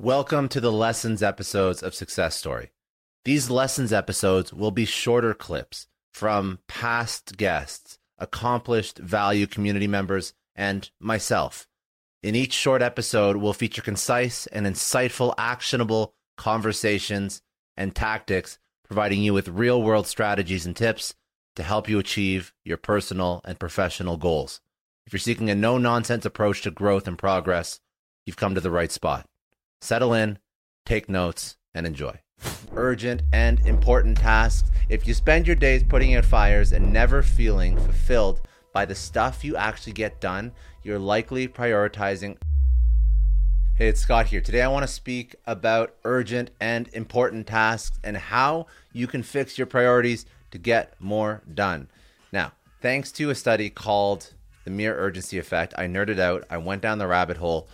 Welcome to the Lessons episodes of Success Story. These Lessons episodes will be shorter clips from past guests, accomplished value community members, and myself. In each short episode, we'll feature concise and insightful, actionable conversations and tactics, providing you with real-world strategies and tips to help you achieve your personal and professional goals. If you're seeking a no-nonsense approach to growth and progress, you've come to the right spot. Settle in, take notes, and enjoy. Urgent and important tasks. If you spend your days putting out fires and never feeling fulfilled by the stuff you actually get done, you're likely prioritizing. Hey, it's Scott here. Today I want to speak about urgent and important tasks and how you can fix your priorities to get more done. Now, thanks to a study called The Mere Urgency Effect, I nerded out, I went down the rabbit hole.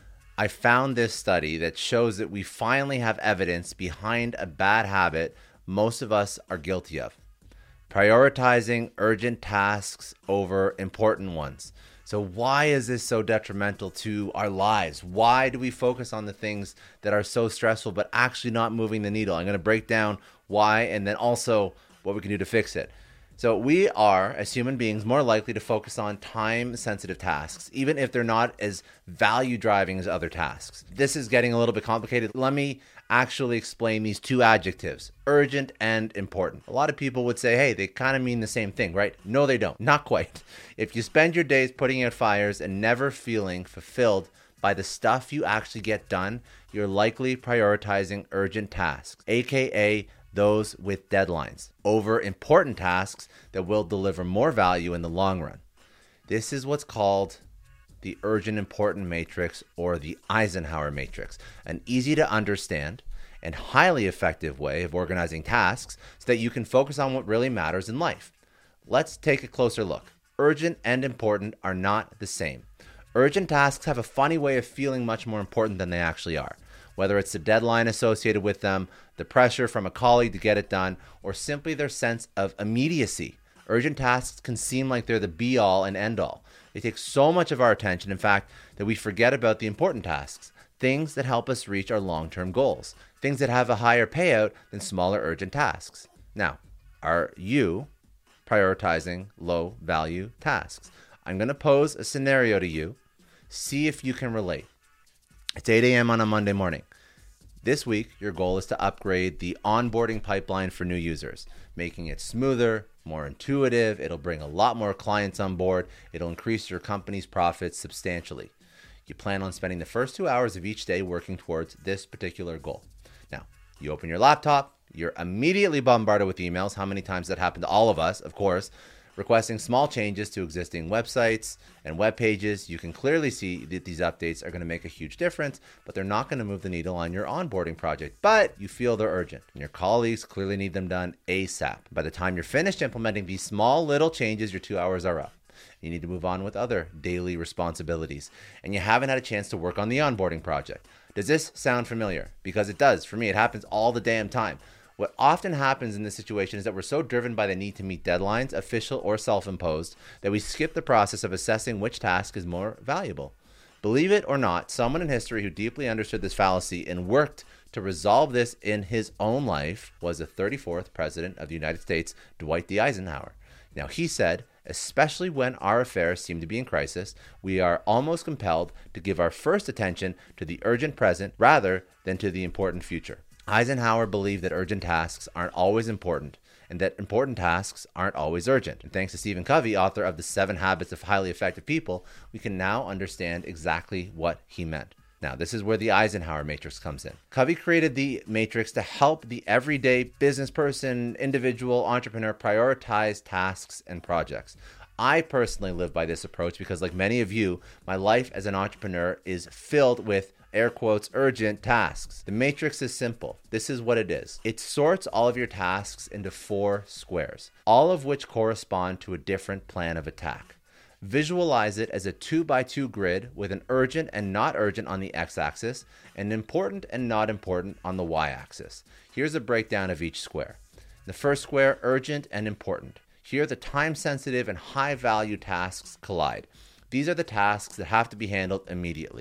I found this study that shows that we finally have evidence behind a bad habit most of us are guilty of. Prioritizing urgent tasks over important ones. So why is this so detrimental to our lives? Why do we focus on the things that are so stressful but actually not moving the needle? I'm going to break down why and then also what we can do to fix it. So we are, as human beings, more likely to focus on time-sensitive tasks, even if they're not as value-driving as other tasks. This is getting a little bit complicated. Let me actually explain these two adjectives, urgent and important. A lot of people would say, hey, they kind of mean the same thing, right? No, they don't. Not quite. If you spend your days putting out fires and never feeling fulfilled by the stuff you actually get done, you're likely prioritizing urgent tasks, aka those with deadlines, over important tasks that will deliver more value in the long run. This is what's called the urgent important matrix, or the Eisenhower matrix, an easy to understand and highly effective way of organizing tasks so that you can focus on what really matters in life. Let's take a closer look. Urgent and important are not the same. Urgent tasks have a funny way of feeling much more important than they actually are. Whether it's the deadline associated with them, the pressure from a colleague to get it done, or simply their sense of immediacy. Urgent tasks can seem like they're the be-all and end-all. They take so much of our attention, in fact, that we forget about the important tasks, things that help us reach our long-term goals, things that have a higher payout than smaller urgent tasks. Now, are you prioritizing low-value tasks? I'm going to pose a scenario to you. See if you can relate. It's 8 a.m. on a Monday morning. This week, your goal is to upgrade the onboarding pipeline for new users, making it smoother, more intuitive. It'll bring a lot more clients on board. It'll increase your company's profits substantially. You plan on spending the first 2 hours of each day working towards this particular goal. Now, you open your laptop. You're immediately bombarded with emails. How many times that happened to all of us, of course, requesting small changes to existing websites and web pages. You can clearly see that these updates are going to make a huge difference, but they're not going to move the needle on your onboarding project. But you feel they're urgent, and your colleagues clearly need them done ASAP. By the time you're finished implementing these small little changes, your 2 hours are up. You need to move on with other daily responsibilities, and you haven't had a chance to work on the onboarding project. Does this sound familiar? Because it does. For me, it happens all the damn time. What often happens in this situation is that we're so driven by the need to meet deadlines, official or self-imposed, that we skip the process of assessing which task is more valuable. Believe it or not, someone in history who deeply understood this fallacy and worked to resolve this in his own life was the 34th President of the United States, Dwight D. Eisenhower. Now, he said, especially when our affairs seem to be in crisis, we are almost compelled to give our first attention to the urgent present rather than to the important future. Eisenhower believed that urgent tasks aren't always important and that important tasks aren't always urgent. And thanks to Stephen Covey, author of The 7 Habits of Highly Effective People, we can now understand exactly what he meant. Now, this is where the Eisenhower matrix comes in. Covey created the matrix to help the everyday business person, individual, entrepreneur prioritize tasks and projects. I personally live by this approach because, like many of you, my life as an entrepreneur is filled with air quotes, urgent tasks. The matrix is simple. This is what it is. It sorts all of your tasks into 4 squares, all of which correspond to a different plan of attack. Visualize it as a 2x2 grid with an urgent and not urgent on the x-axis and important and not important on the y-axis. Here's a breakdown of each square. The first square, urgent and important. Here, the time-sensitive and high-value tasks collide. These are the tasks that have to be handled immediately.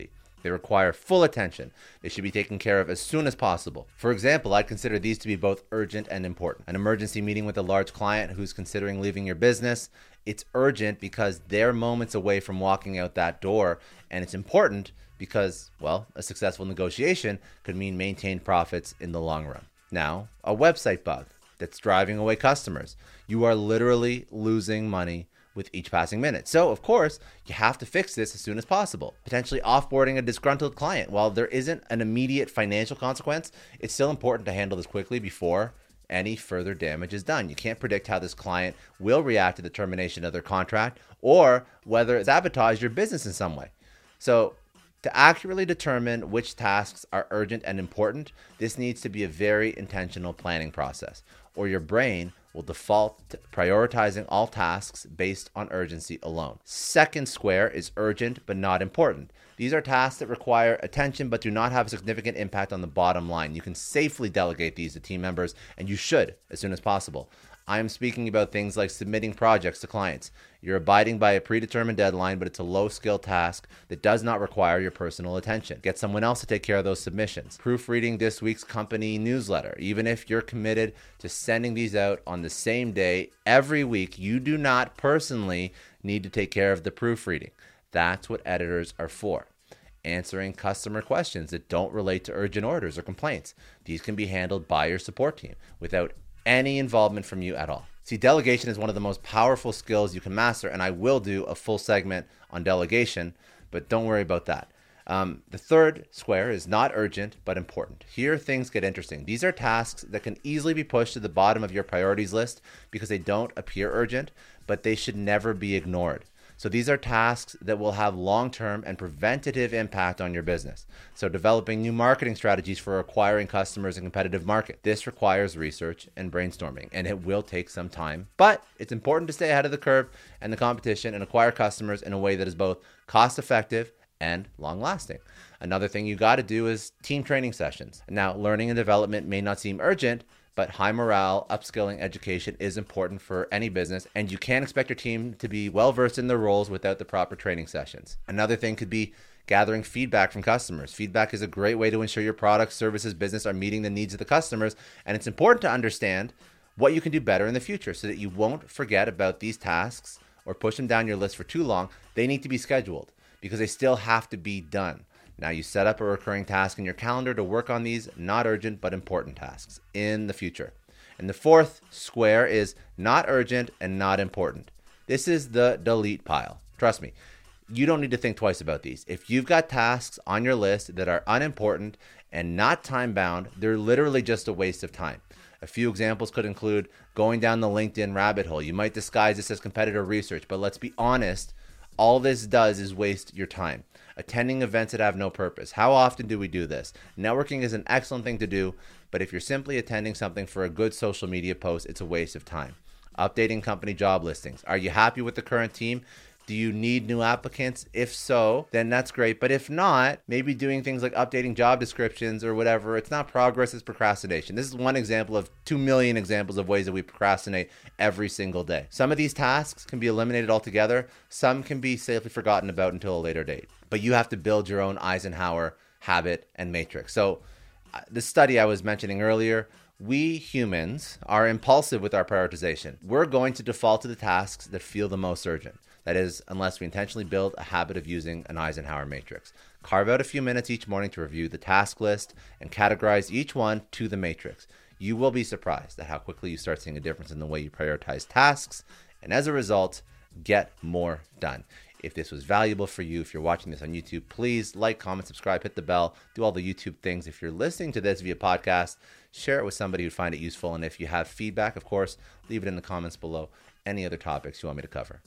They require full attention. They should be taken care of as soon as possible. For example, I consider these to be both urgent and important. An emergency meeting with a large client who's considering leaving your business, it's urgent because they're moments away from walking out that door, and it's important because, well, a successful negotiation could mean maintained profits in the long run. Now, a website bug that's driving away customers. You are literally losing money with each passing minute. So, of course, you have to fix this as soon as possible. Potentially offboarding a disgruntled client. While there isn't an immediate financial consequence, it's still important to handle this quickly before any further damage is done. You can't predict how this client will react to the termination of their contract or whether it sabotages your business in some way. So, to accurately determine which tasks are urgent and important, this needs to be a very intentional planning process, or your brain will default to prioritizing all tasks based on urgency alone. Second square is urgent but not important. These are tasks that require attention but do not have a significant impact on the bottom line. You can safely delegate these to team members, and you should as soon as possible. I am speaking about things like submitting projects to clients. You're abiding by a predetermined deadline, but it's a low-skill task that does not require your personal attention. Get someone else to take care of those submissions. Proofreading this week's company newsletter. Even if you're committed to sending these out on the same day every week, you do not personally need to take care of the proofreading. That's what editors are for. Answering customer questions that don't relate to urgent orders or complaints. These can be handled by your support team without any involvement from you at all. See, delegation is one of the most powerful skills you can master, and I will do a full segment on delegation, but don't worry about that. The third square is not urgent, but important. Here, things get interesting. These are tasks that can easily be pushed to the bottom of your priorities list because they don't appear urgent, but they should never be ignored. So these are tasks that will have long-term and preventative impact on your business. So developing new marketing strategies for acquiring customers in competitive market. This requires research and brainstorming, and it will take some time, but it's important to stay ahead of the curve and the competition and acquire customers in a way that is both cost-effective and long-lasting. Another thing you got to do is team training sessions. Now, learning and development may not seem urgent, but high morale, upskilling education is important for any business, and you can't expect your team to be well-versed in their roles without the proper training sessions. Another thing could be gathering feedback from customers. Feedback is a great way to ensure your products, services, business are meeting the needs of the customers, and it's important to understand what you can do better in the future so that you won't forget about these tasks or push them down your list for too long. They need to be scheduled because they still have to be done. Now you set up a recurring task in your calendar to work on these not urgent but important tasks in the future. And the fourth square is not urgent and not important. This is the delete pile. Trust me, you don't need to think twice about these. If you've got tasks on your list that are unimportant and not time-bound, they're literally just a waste of time. A few examples could include going down the LinkedIn rabbit hole. You might disguise this as competitor research, but let's be honest, all this does is waste your time. Attending events that have no purpose. How often do we do this? Networking is an excellent thing to do, but if you're simply attending something for a good social media post, it's a waste of time. Updating company job listings. Are you happy with the current team? Do you need new applicants? If so, then that's great. But if not, maybe doing things like updating job descriptions or whatever. It's not progress, it's procrastination. This is one example of 2 million examples of ways that we procrastinate every single day. Some of these tasks can be eliminated altogether. Some can be safely forgotten about until a later date. But you have to build your own Eisenhower habit and matrix. So the study I was mentioning earlier, we humans are impulsive with our prioritization. We're going to default to the tasks that feel the most urgent. That is, unless we intentionally build a habit of using an Eisenhower matrix. Carve out a few minutes each morning to review the task list and categorize each one to the matrix. You will be surprised at how quickly you start seeing a difference in the way you prioritize tasks, and as a result, get more done. If this was valuable for you, if you're watching this on YouTube, please like, comment, subscribe, hit the bell, do all the YouTube things. If you're listening to this via podcast, share it with somebody who'd find it useful. And if you have feedback, of course, leave it in the comments below. Any other topics you want me to cover.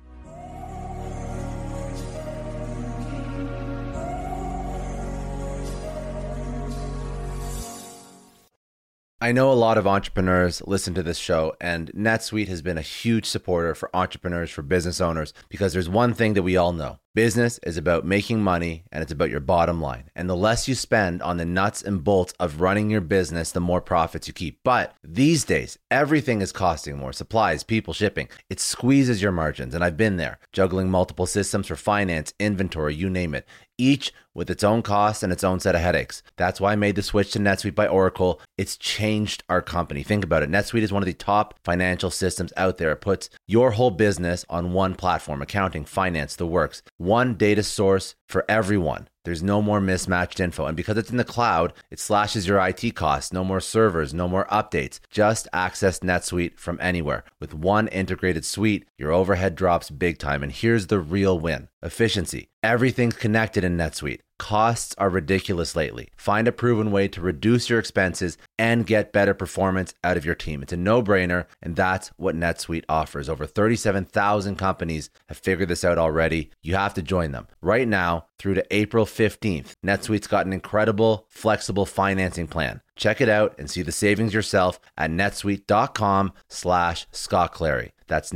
I know a lot of entrepreneurs listen to this show, and NetSuite has been a huge supporter for entrepreneurs, for business owners, because there's one thing that we all know. Business is about making money, and it's about your bottom line. And the less you spend on the nuts and bolts of running your business, the more profits you keep. But these days, everything is costing more. Supplies, people, shipping. It squeezes your margins. And I've been there, juggling multiple systems for finance, inventory, you name it, each with its own costs and its own set of headaches. That's why I made the switch to NetSuite by Oracle. It's changed our company. Think about it. NetSuite is one of the top financial systems out there. It puts your whole business on one platform: accounting, finance, the works. One data source for everyone. There's no more mismatched info. And because it's in the cloud, it slashes your IT costs. No more servers, no more updates. Just access NetSuite from anywhere. With one integrated suite, your overhead drops big time. And here's the real win: efficiency. Everything's connected in NetSuite. Costs are ridiculous lately. Find a proven way to reduce your expenses and get better performance out of your team. It's a no-brainer, and that's what NetSuite offers. Over 37,000 companies have figured this out already. You have to join them. Right now, through to April 15th, NetSuite's got an incredible, flexible financing plan. Check it out and see the savings yourself at netsuite.com/Scott Clary. That's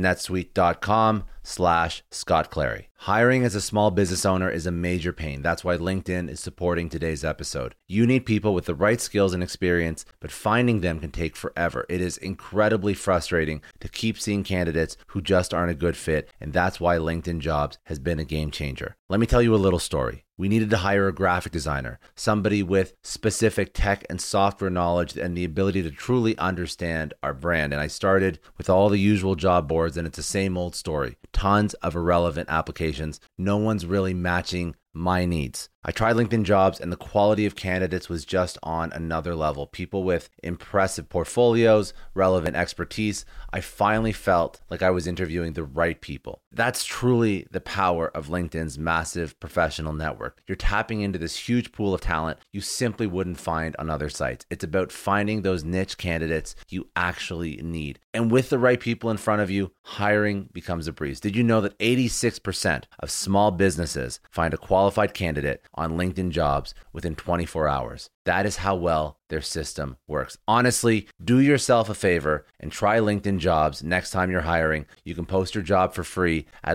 netsuite.com/Scott Clary. Hiring as a small business owner is a major pain. That's why LinkedIn is supporting today's episode. You need people with the right skills and experience, but finding them can take forever. It is incredibly frustrating to keep seeing candidates who just aren't a good fit, and that's why LinkedIn Jobs has been a game changer. Let me tell you a little story. We needed to hire a graphic designer, somebody with specific tech and software knowledge and the ability to truly understand our brand. And I started with all the usual job boards, and it's the same old story. Tons of irrelevant applications. No one's really matching my needs. I tried LinkedIn Jobs, and the quality of candidates was just on another level. People with impressive portfolios, relevant expertise. I finally felt like I was interviewing the right people. That's truly the power of LinkedIn's massive professional network. You're tapping into this huge pool of talent you simply wouldn't find on other sites. It's about finding those niche candidates you actually need. And with the right people in front of you, hiring becomes a breeze. Did you know that 86% of small businesses find a qualified candidate on LinkedIn Jobs within 24 hours? That is how well their system works. Honestly, do yourself a favor and try LinkedIn Jobs next time you're hiring. You can post your job for free at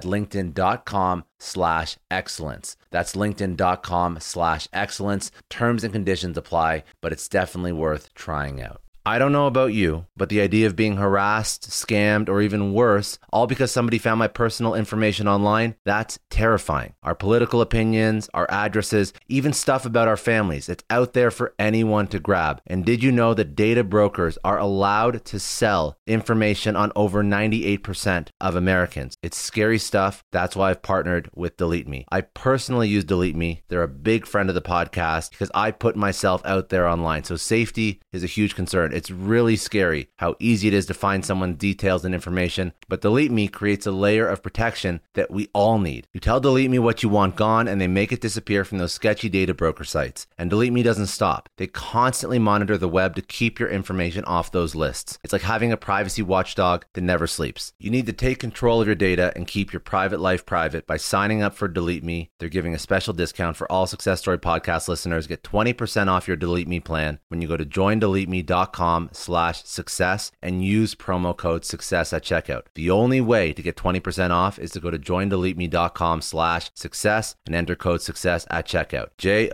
linkedin.com/excellence. That's linkedin.com/excellence. Terms and conditions apply, but it's definitely worth trying out. I don't know about you, but the idea of being harassed, scammed, or even worse, all because somebody found my personal information online, that's terrifying. Our political opinions, our addresses, even stuff about our families, it's out there for anyone to grab. And did you know that data brokers are allowed to sell information on over 98% of Americans? It's scary stuff. That's why I've partnered with Delete Me. I personally use Delete Me. They're a big friend of the podcast because I put myself out there online. So safety is a huge concern. It's really scary how easy it is to find someone's details and information, but Delete Me creates a layer of protection that we all need. You tell Delete Me what you want gone, and they make it disappear from those sketchy data broker sites. And Delete Me doesn't stop. They constantly monitor the web to keep your information off those lists. It's like having a privacy watchdog that never sleeps. You need to take control of your data and keep your private life private by signing up for Delete Me. They're giving a special discount for all Success Story podcast listeners. Get 20% off your Delete Me plan when you go to joindeleteme.com/success and use promo code success at checkout. The only way to get 20% off is to go to joindeleteme.com/success and enter code success at checkout.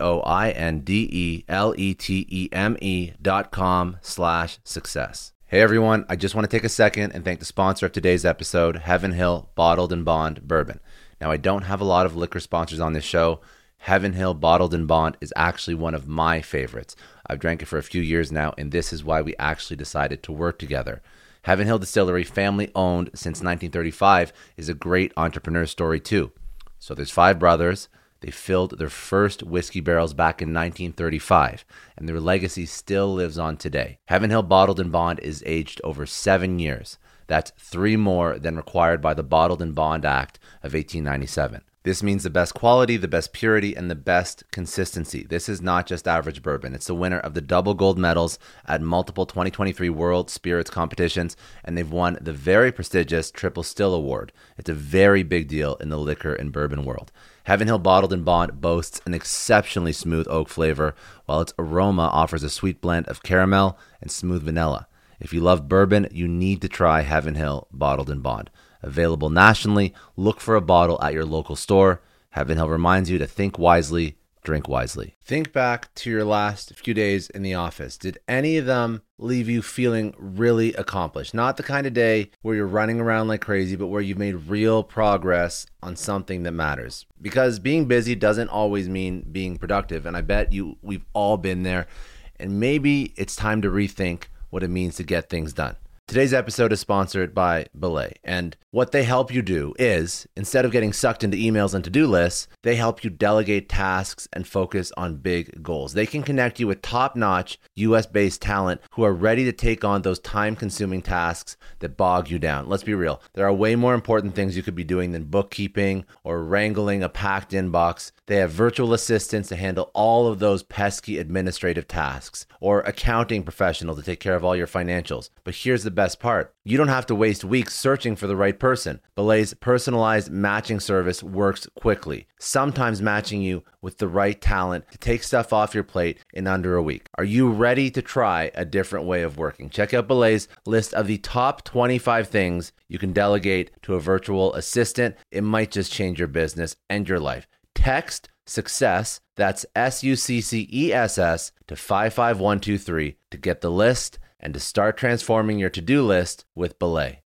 joindeleteme.com/success. Hey everyone, I just want to take a second and thank the sponsor of today's episode, Heaven Hill Bottled and Bond Bourbon. Now, I don't have a lot of liquor sponsors on this show. Heaven Hill Bottled and Bond is actually one of my favorites. I've drank it for a few years now, and this is why we actually decided to work together. Heaven Hill Distillery, family owned since 1935, is a great entrepreneur story too. So there's 5 brothers. They filled their first whiskey barrels back in 1935, and their legacy still lives on today. Heaven Hill Bottled and Bond is aged over 7 years. That's 3 more than required by the Bottled and Bond Act of 1897. This means the best quality, the best purity, and the best consistency. This is not just average bourbon. It's the winner of the double gold medals at multiple 2023 World Spirits competitions, and they've won the very prestigious Triple Still Award. It's a very big deal in the liquor and bourbon world. Heaven Hill Bottled and Bond boasts an exceptionally smooth oak flavor, while its aroma offers a sweet blend of caramel and smooth vanilla. If you love bourbon, you need to try Heaven Hill Bottled and Bond. Available nationally, look for a bottle at your local store. Heaven Hill reminds you to think wisely, drink wisely. Think back to your last few days in the office. Did any of them leave you feeling really accomplished? Not the kind of day where you're running around like crazy, but where you've made real progress on something that matters. Because being busy doesn't always mean being productive. And I bet we've all been there. And maybe it's time to rethink what it means to get things done. Today's episode is sponsored by Belay, and what they help you do is, instead of getting sucked into emails and to-do lists, they help you delegate tasks and focus on big goals. They can connect you with top-notch US-based talent who are ready to take on those time-consuming tasks that bog you down. Let's be real. There are way more important things you could be doing than bookkeeping or wrangling a packed inbox. They have virtual assistants to handle all of those pesky administrative tasks, or accounting professional to take care of all your financials. But here's the best part. You don't have to waste weeks searching for the right person. Belay's personalized matching service works quickly, sometimes matching you with the right talent to take stuff off your plate in under a week. Are you ready to try a different way of working? Check out Belay's list of the top 25 things you can delegate to a virtual assistant. It might just change your business and your life. Text SUCCESS, that's SUCCESS, to 55123 to get the list and to start transforming your to-do list with Belay.